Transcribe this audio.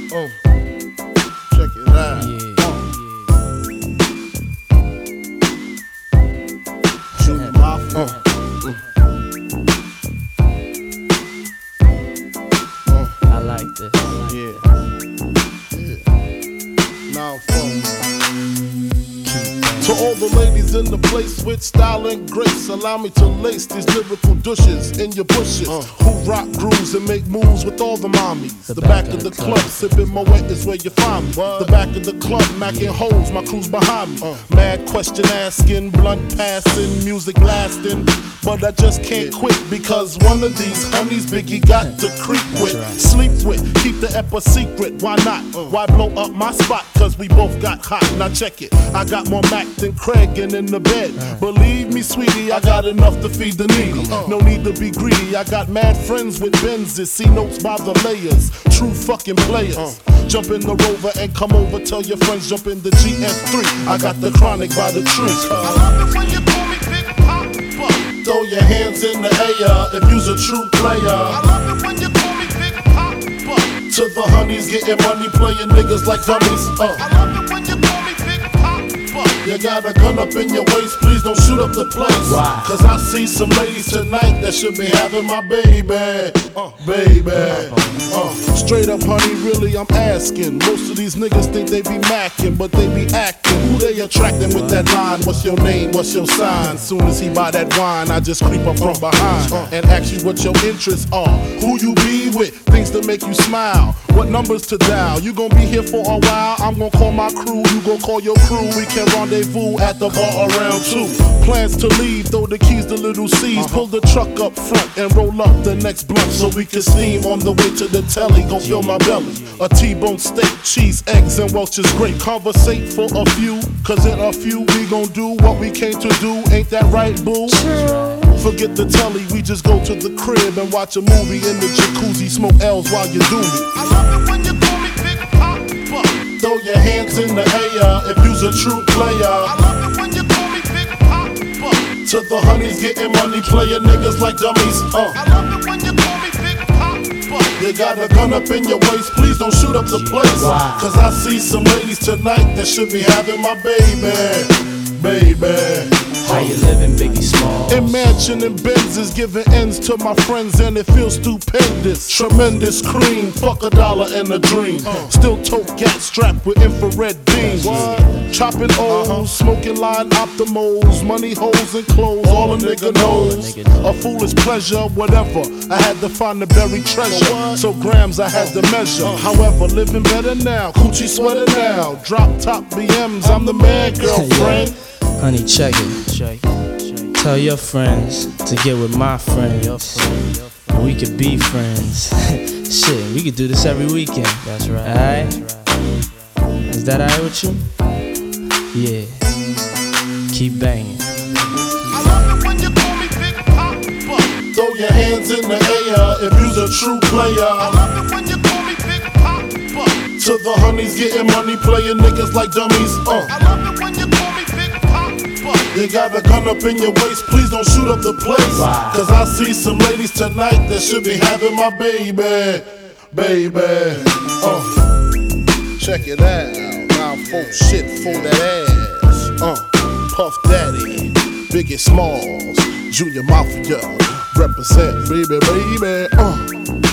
Check it out. Junior Mafia. I like this. Now to all the ladies in the place with style and grace, allow me to lace these lyrical douches in your bushes. Who rock grooves and make moves with all the mommies. The back of the club, sipping Moet is where you find me. The back of the club, macking holes, my crew's behind me. Mad question asking, blunt passing, music lasting. But I just can't quit because one of these honeys Biggie got to creep with, sleep with, keep the ep a secret. Why not? Why blow up my spot? Cause we both got hot. Now check it. I got more Mac than Craig and in the bed. Believe me, sweetie, I got enough to feed the needy. No need to be greedy. I got mad friends with Benzes, see notes by the layers. True fucking players. Jump in the Rover and come over. Tell your friends jump in the GS3. I got the chronic by the tree. I love it when you call me Big Papa. Throw your hands in the air if you's a true player. I love it when you call me Big Papa. To the honeys getting money, playing niggas like dummies. I love it when you call me Big Papa. You got a gun up in your waist, please don't shoot up the place. Cause I see some ladies tonight that should be having my baby. Straight up, honey, really, I'm asking. Most of these niggas think they be macking, but they be acting. Who they attracting with that line? What's your name? What's your sign? Soon as he buy that wine, I just creep up from behind and ask you what your interests are. Who you be with? Things to make you smile. What numbers to dial? You gon' be here for a while. I'm gon' call my crew. You gon' call your crew. We can rendezvous at the bar around 2. Plans to leave, throw the keys to little C's. Pull the truck up front and roll up the next blunt so we can steam on the way to the telly. Gon' fill my belly. A T-bone steak, cheese, eggs, and Welch's grape. Conversate for a few, cause in a few we gon' do what we came to do. Ain't that right, boo? Forget the telly, we just go to the crib and watch a movie in the jacuzzi. Smoke L's while you do me. I love it when you call me Big Papa. Throw your hands in the air if you's a true player. I love it when you call me Big Papa. To the honeys getting money, playing niggas like dummies. I love it when you call me Big Papa. You got a gun up in your waist, please don't shoot up the place. Cause I see some ladies tonight that should be having my baby. How you living, Biggie Smalls? In mansion and Benzes, giving ends to my friends and it feels stupendous. Tremendous cream, fuck $1 and a dream. Still tote gas strapped with infrared beams. Chopping O's, smoking line optimals, money holes and clothes, all a nigga knows. A foolish pleasure, whatever. I had to find the buried treasure, so grams I had to measure. However, living better now, coochie sweater now. Drop top BMs, I'm the man, girlfriend. Honey, check it. Tell your friends to get with my friends. We could be friends. Shit, we could do this every weekend. That's right. Alright? Is that alright with you? Yeah. Keep banging. I love it when you call me Big Papa. Throw your hands in the air if you's a true player. I love it when you call me Big Papa. To the honeys getting money, playing niggas like dummies. I love it when you call me Big Papa. You got a gun up in your waist, please don't shoot up the place. Cause I see some ladies tonight that should be having my baby. Check it out. Now folk shit for that ass. Puff Daddy, Biggie Smalls, Junior Mafia, represent baby.